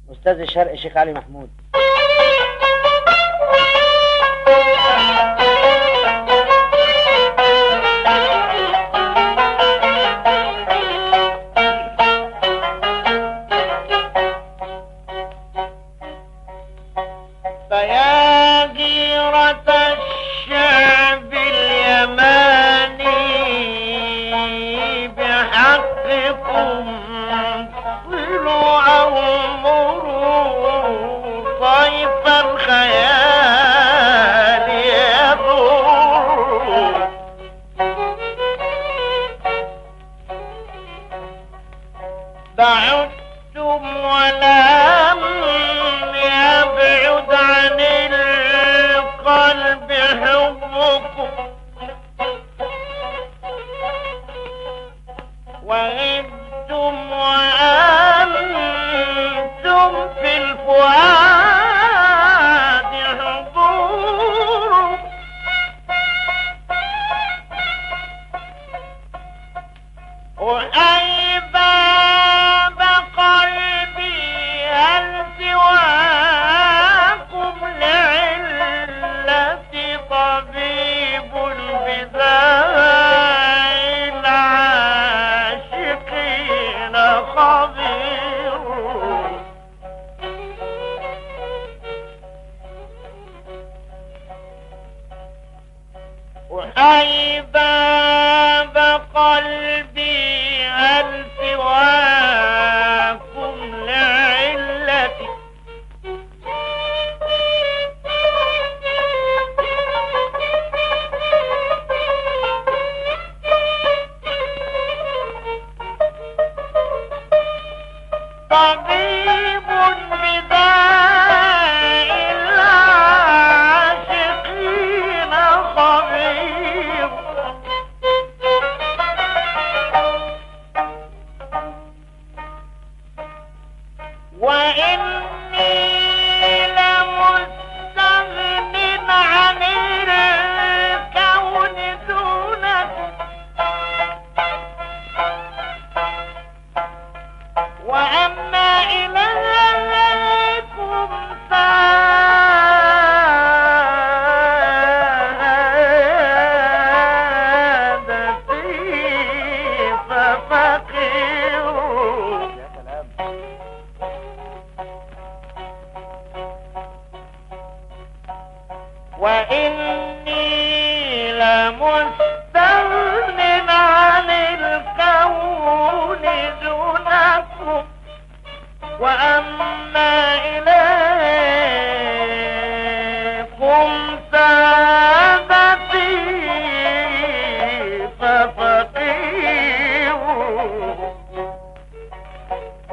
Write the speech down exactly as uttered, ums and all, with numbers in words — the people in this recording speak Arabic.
أستاذ الشرق الشيخ علي محمود. فيا جيرة الشعب اليماني بحقكم صلوا أو مروا طيف الخيال يضر. بعدتم ولم يبعد عن القلب حبكم، وغبتم وأنتم في الفؤاد حضور. وأي باب قلبي هل سواكم لعلة طبيب بداء العاشقين خبير. وأي باب قلبي هل سواكم لعلتي طبيب بداء العاشقين خبير. وإني لمستغن عن الكون دونك، وأما إليكم سادتي ففقيروا. وإني لمستغن عن الكون دونكم، وأما إليكم سادتي ففقيروا.